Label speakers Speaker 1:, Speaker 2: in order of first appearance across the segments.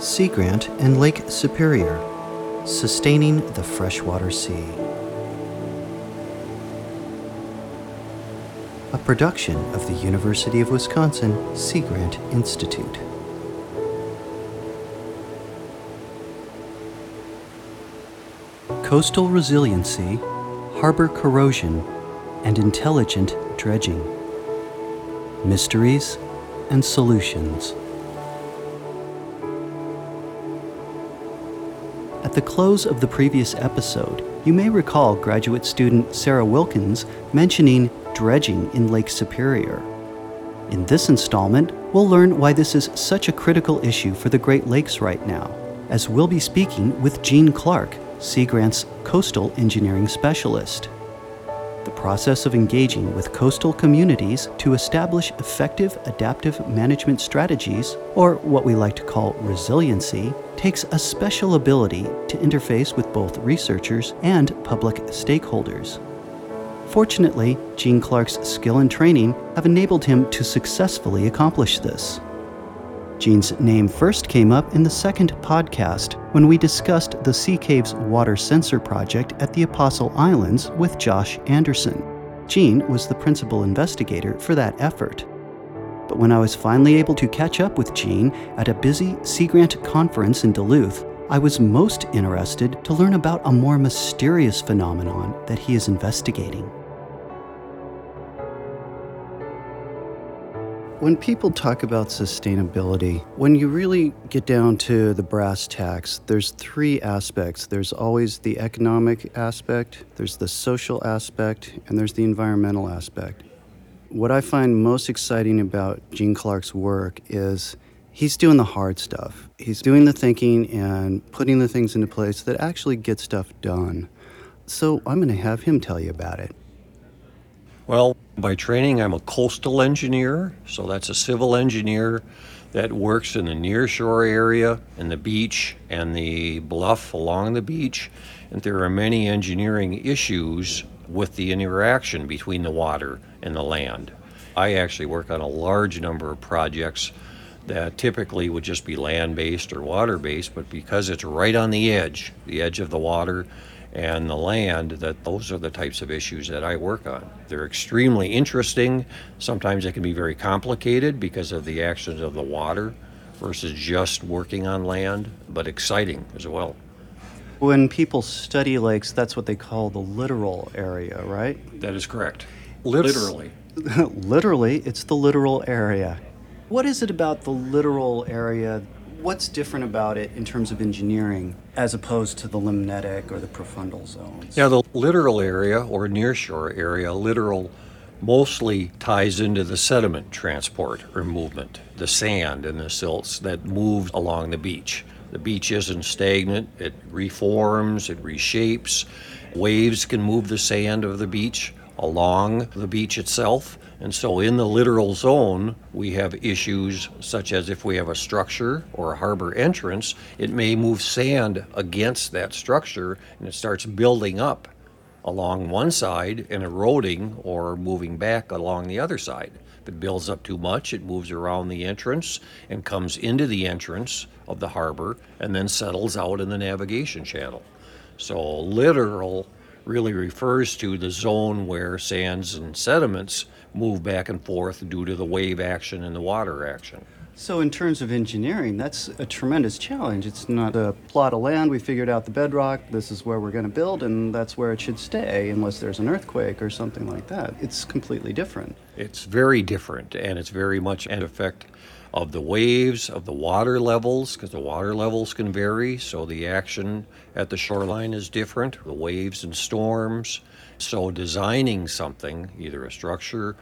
Speaker 1: Sea Grant and Lake Superior, Sustaining the Freshwater Sea. A production of the University of Wisconsin Sea Grant Institute. Coastal resiliency, harbor corrosion, and intelligent dredging. Mysteries and solutions. At the close of the previous episode, you may recall graduate student Sarah Wilkins mentioning dredging in Lake Superior. In this installment, we'll learn why this is such a critical issue for the Great Lakes right now, as we'll be speaking with Gene Clark, Sea Grant's coastal engineering specialist. The process of engaging with coastal communities to establish effective adaptive management strategies, or what we like to call resiliency, takes a special ability to interface with both researchers and public stakeholders. Fortunately, Gene Clark's skill and training have enabled him to successfully accomplish this. Gene's name first came up in the second podcast when we discussed the Sea Caves Water Sensor Project at the Apostle Islands with Josh Anderson. Gene was the principal investigator for that effort. But when I was finally able to catch up with Gene at a busy Sea Grant conference in Duluth, I was most interested to learn about a more mysterious phenomenon that he is investigating. When people talk about sustainability, when you really get down to the brass tacks, there's three aspects. There's always the economic aspect, there's the social aspect, and there's the environmental aspect. What I find most exciting about Gene Clark's work is he's doing the hard stuff. He's doing the thinking and putting the things into place that actually get stuff done. So I'm going to have him tell you about it.
Speaker 2: Well, by training, I'm a coastal engineer, so that's a civil engineer that works in the nearshore area, in the beach, and the bluff along the beach. And there are many engineering issues with the interaction between the water and the land. I actually work on a large number of projects that typically would just be land-based or water-based, but because it's right on the edge of the water and the land, that those are the types of issues that I work on. They're extremely interesting. Sometimes they can be very complicated because of the actions of the water versus just working on land, but exciting as well.
Speaker 1: When people study lakes, that's what they call the littoral area, right?
Speaker 2: That is correct. Literally.
Speaker 1: Literally, it's the littoral area. What is it about the littoral area? What's different about it in terms of engineering as opposed to the limnetic or the profundal zones?
Speaker 2: Yeah, the littoral area or nearshore area, littoral mostly ties into the sediment transport or movement, the sand and the silts that move along the beach. The beach isn't stagnant, it reforms, it reshapes. Waves can move the sand of the beach along the beach itself. And so in the littoral zone, we have issues such as if we have a structure or a harbor entrance, it may move sand against that structure and it starts building up along one side and eroding or moving back along the other side. If it builds up too much, it moves around the entrance and comes into the entrance of the harbor and then settles out in the navigation channel. So littoral really refers to the zone where sands and sediments move back and forth due to the wave action and the water action.
Speaker 1: So in terms of engineering, that's a tremendous challenge. It's not a plot of land, we figured out the bedrock, this is where we're going to build, and that's where it should stay unless there's an earthquake or something like that. It's completely different.
Speaker 2: It's very different, and it's very much an effect of the waves, of the water levels, because the water levels can vary, so the action at the shoreline is different, the waves and storms. So designing something, either a structure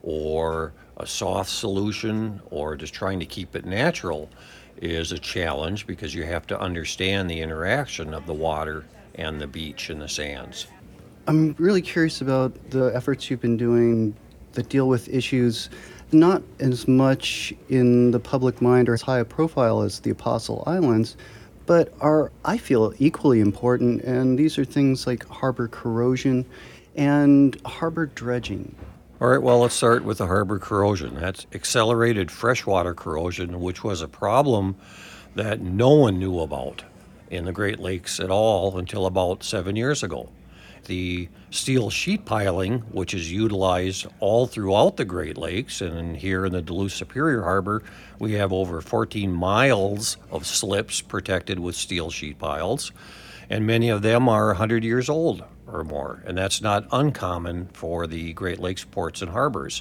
Speaker 2: or a soft solution or just trying to keep it natural, is a challenge because you have to understand the interaction of the water and the beach and the sands.
Speaker 1: I'm really curious about the efforts you've been doing that deal with issues not as much in the public mind or as high a profile as the Apostle Islands, but are, I feel, equally important, and these are things like harbor corrosion and harbor dredging.
Speaker 2: All right, well, let's start with the harbor corrosion. That's accelerated freshwater corrosion, which was a problem that no one knew about in the Great Lakes at all until about 7 years ago. The steel sheet piling, which is utilized all throughout the Great Lakes, and here in the Duluth Superior Harbor, we have over 14 miles of slips protected with steel sheet piles, and many of them are 100 years old or more, and that's not uncommon for the Great Lakes ports and harbors.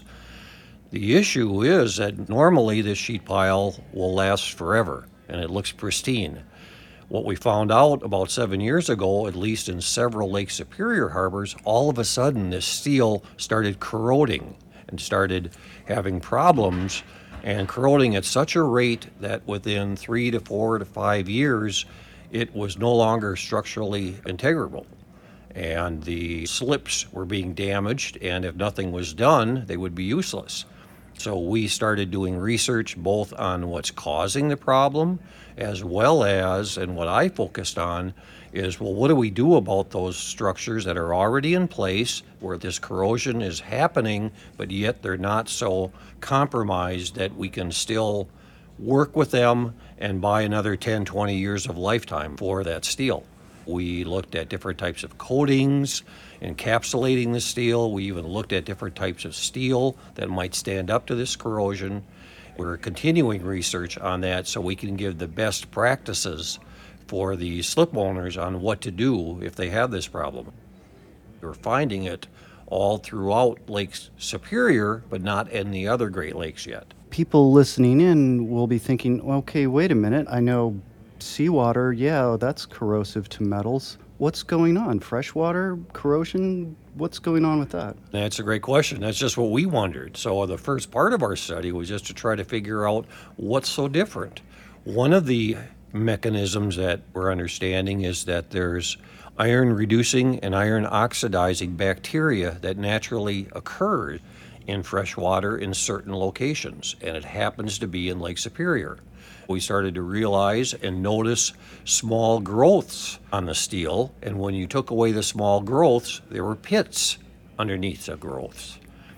Speaker 2: The issue is that normally this sheet pile will last forever, and it looks pristine. What we found out about 7 years ago, at least in several Lake Superior harbors, all of a sudden this steel started corroding and started having problems, and corroding at such a rate that within 3 to 4 to 5 years, it was no longer structurally integrable. And the slips were being damaged, and if nothing was done, they would be useless. So we started doing research both on what's causing the problem, as well as, and what I focused on, is, well, what do we do about those structures that are already in place where this corrosion is happening, but yet they're not so compromised that we can still work with them and buy another 10, 20 years of lifetime for that steel. We looked at different types of coatings, encapsulating the steel. We even looked at different types of steel that might stand up to this corrosion. We're continuing research on that so we can give the best practices for the slip owners on what to do if they have this problem. We're finding it all throughout Lake Superior, but not in the other Great Lakes yet.
Speaker 1: People listening in will be thinking, okay, wait a minute, I know seawater, yeah, that's corrosive to metals. What's going on? Freshwater corrosion? What's going on with that?
Speaker 2: That's a great question. That's just what we wondered. So the first part of our study was just to try to figure out what's so different. One of the mechanisms that we're understanding is that there's iron reducing and iron oxidizing bacteria that naturally occur in freshwater in certain locations, and it happens to be in Lake Superior. We started to realize and notice small growths on the steel, and when you took away the small growths, there were pits underneath the growths.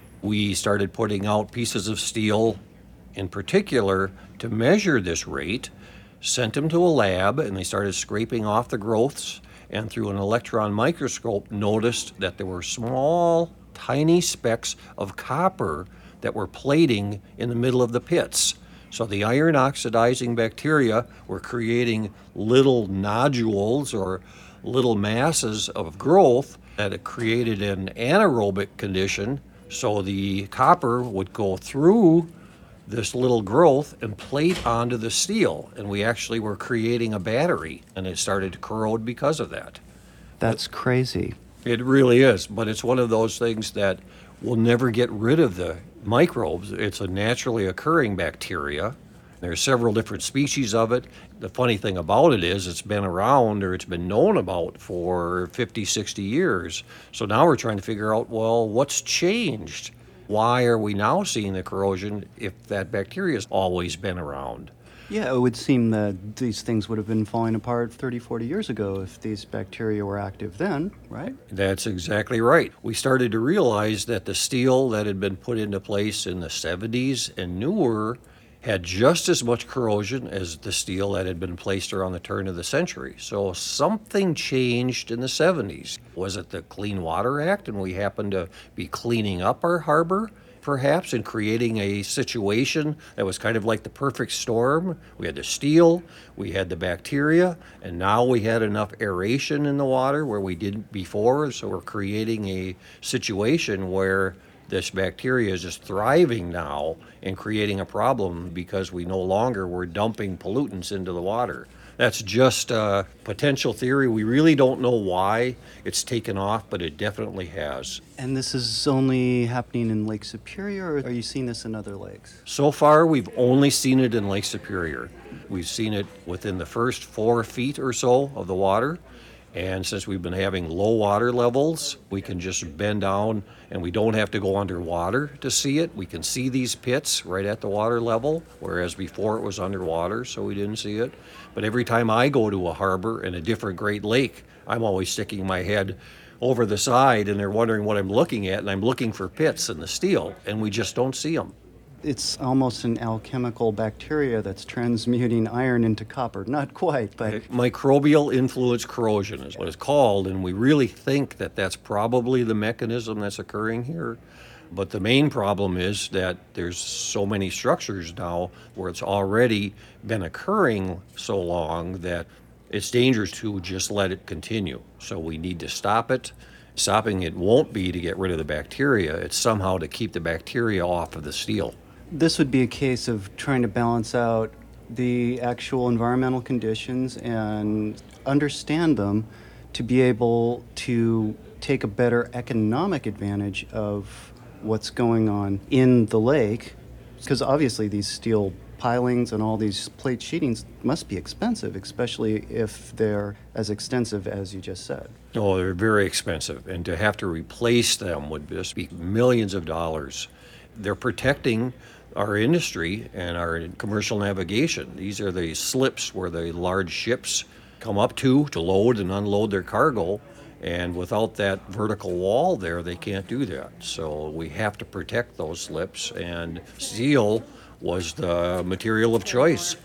Speaker 2: We started putting out pieces of steel in particular to measure this rate, sent them to a lab, and they started scraping off the growths, and through an electron microscope noticed that there were small, tiny specks of copper that were plating in the middle of the pits. So the iron oxidizing bacteria were creating little nodules or little masses of growth that it created an anaerobic condition. So the copper would go through this little growth and plate onto the steel. And we actually were creating a battery, and it started to corrode because of that.
Speaker 1: That's crazy.
Speaker 2: It really is, but it's one of those things that will never get rid of the microbes. It's a naturally occurring bacteria. There are several different species of it. The funny thing about it is it's been around, or it's been known about for 50, 60 years. So now we're trying to figure out, well, what's changed? Why are we now seeing the corrosion if that bacteria has always been around?
Speaker 1: Yeah, it would seem that these things would have been falling apart 30, 40 years ago if these bacteria were active then, right?
Speaker 2: That's exactly right. We started to realize that the steel that had been put into place in the 70s and newer had just as much corrosion as the steel that had been placed around the turn of the century. So something changed in the 70s. Was it the Clean Water Act and we happened to be cleaning up our harbor? Perhaps, in creating a situation that was kind of like the perfect storm. We had the steel, we had the bacteria, and now we had enough aeration in the water where we didn't before. So we're creating a situation where this bacteria is just thriving now and creating a problem because we no longer were dumping pollutants into the water. That's just a potential theory. We really don't know why it's taken off, but it definitely has.
Speaker 1: And this is only happening in Lake Superior, or are you seeing this in other lakes?
Speaker 2: So far, we've only seen it in Lake Superior. We've seen it within the first 4 feet or so of the water. And since we've been having low water levels, we can just bend down and we don't have to go underwater to see it. We can see these pits right at the water level, whereas before it was underwater, so we didn't see it. But every time I go to a harbor in a different Great Lake, I'm always sticking my head over the side and they're wondering what I'm looking at, and I'm looking for pits in the steel, and we just don't see them.
Speaker 1: It's almost an alchemical bacteria that's transmuting iron into copper. Not quite, but
Speaker 2: Microbial influence corrosion is what it's called, and we really think that that's probably the mechanism that's occurring here. But the main problem is that there's so many structures now where it's already been occurring so long that it's dangerous to just let it continue. So we need to stop it. Stopping it won't be to get rid of the bacteria, it's somehow to keep the bacteria off of the steel.
Speaker 1: this would be a case of trying to balance out the actual environmental conditions and understand them to be able to take a better economic advantage of what's going on in the lake. Because obviously these steel pilings and all these plate sheetings must be expensive, especially if they're as extensive as you just said.
Speaker 2: Oh, they're very expensive, and to have to replace them would just be millions of dollars. They're protecting our industry and our commercial navigation. These are the slips where the large ships come up to load and unload their cargo, and without that vertical wall there, they can't do that. So we have to protect those slips, and steel was the material of choice.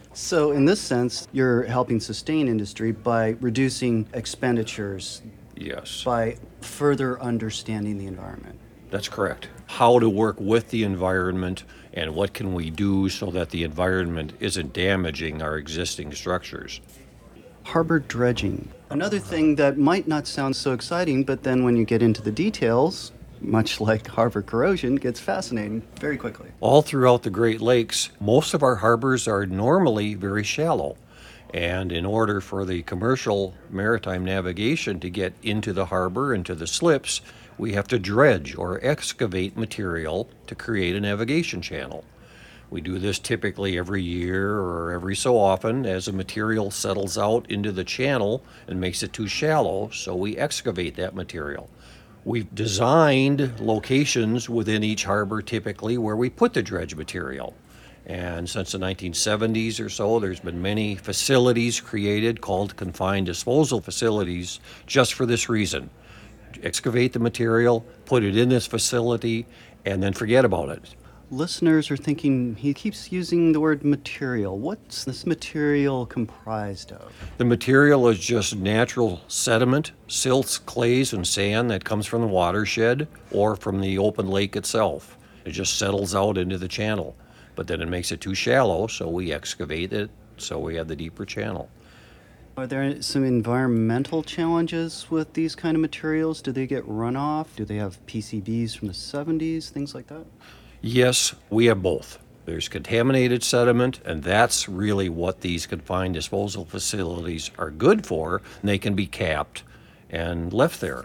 Speaker 1: So in this sense, you're helping sustain industry by reducing expenditures,
Speaker 2: Yes,
Speaker 1: by further understanding the environment.
Speaker 2: that's correct. How to work with the environment and what can we do so that the environment isn't damaging our existing structures.
Speaker 1: Harbor dredging. Another thing that might not sound so exciting, but then when you get into the details, much like harbor corrosion, gets fascinating very quickly.
Speaker 2: All throughout the Great Lakes, most of our harbors are normally very shallow. And in order for the commercial maritime navigation to get into the harbor, into the slips, we have to dredge or excavate material to create a navigation channel. We do this typically every year or every so often as the material settles out into the channel and makes it too shallow, so we excavate that material. We've designed locations within each harbor typically where we put the dredge material. And since the 1970s or so, there's been many facilities created called confined disposal facilities just for this reason. Excavate the material, put it in this facility, and then forget about it.
Speaker 1: Listeners are thinking, he keeps using the word material. What's this material comprised of?
Speaker 2: The material is just natural sediment, silts, clays, and sand that comes from the watershed or from the open lake itself. It just settles out into the channel, but then it makes it too shallow, so we excavate it, so we have the deeper channel.
Speaker 1: Are there some environmental challenges with these kind of materials? Do they get runoff? Do they have PCBs from the 70s, things like that?
Speaker 2: Yes, we have both. There's contaminated sediment, and that's really what these confined disposal facilities are good for. And they can be capped and left there.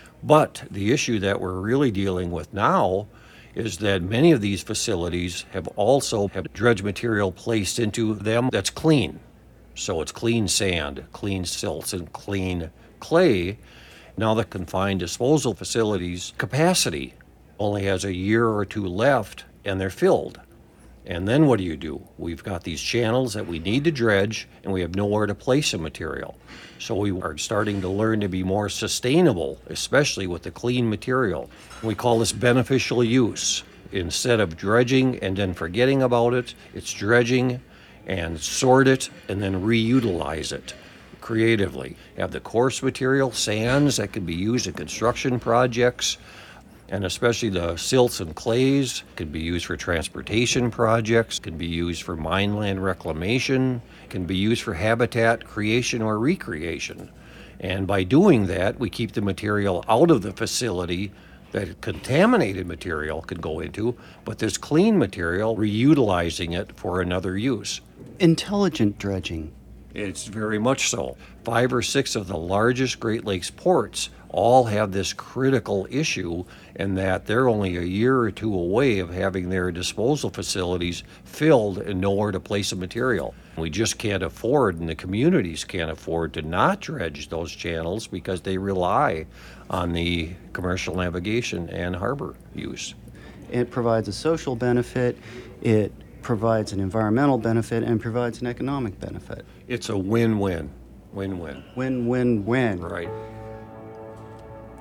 Speaker 2: But the issue that we're really dealing with now is that many of these facilities have also had dredge material placed into them that's clean. So it's clean sand, clean silts, and clean clay. Now the confined disposal facilities capacity only has a year or two left, and they're filled. And then what do? We've got these channels that we need to dredge, and we have nowhere to place the material. So we are starting to learn to be more sustainable, especially with the clean material. We call this beneficial use. Instead of dredging and then forgetting about it, it's dredging and sort it and then reutilize it creatively. You have the coarse material, sands that can be used in construction projects, and especially the silts and clays can be used for transportation projects, can be used for mineland reclamation, can be used for habitat creation or recreation. And by doing that, we keep the material out of the facility that contaminated material could go into, but this clean material, reutilizing it for another use.
Speaker 1: Intelligent dredging.
Speaker 2: It's very much so. 5 or 6 of the largest Great Lakes ports all have this critical issue in that they're only a year or two away of having their disposal facilities filled and nowhere to place the material. We just can't afford, and the communities can't afford, to not dredge those channels because they rely on the commercial navigation and harbor use.
Speaker 1: It provides a social benefit, it provides an environmental benefit, and provides an economic benefit.
Speaker 2: It's a win-win. Win-win.
Speaker 1: Win-win-win.
Speaker 2: Right.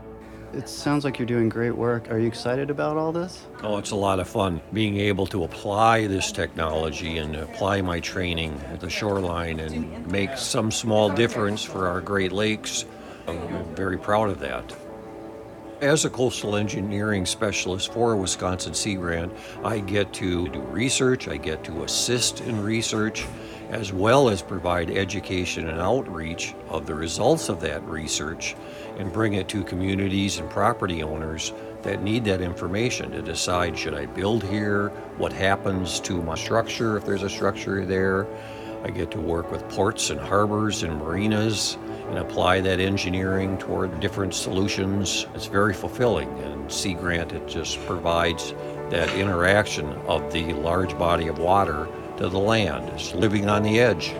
Speaker 1: It sounds like you're doing great work. Are you excited about all this?
Speaker 2: Oh, it's a lot of fun being able to apply this technology and apply my training at the shoreline and make some small difference for our Great Lakes. I'm very proud of that. As a coastal engineering specialist for Wisconsin Sea Grant, I get to do research, I get to assist in research, as well as provide education and outreach of the results of that research and bring it to communities and property owners that need that information to decide, should I build here? What happens to my structure if there's a structure there? I get to work with ports and harbors and marinas and apply that engineering toward different solutions. It's very fulfilling, and Sea Grant, it just provides that interaction of the large body of water to the land. It's living on the edge.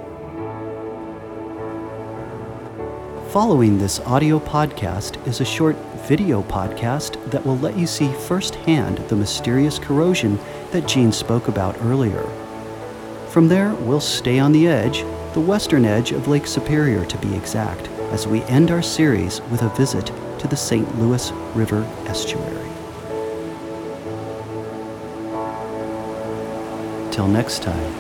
Speaker 1: Following this audio podcast is a short video podcast that will let you see firsthand the mysterious corrosion that Gene spoke about earlier. From there, we'll stay on the edge, the western edge of Lake Superior to be exact, as we end our series with a visit to the St. Louis River estuary. Till next time.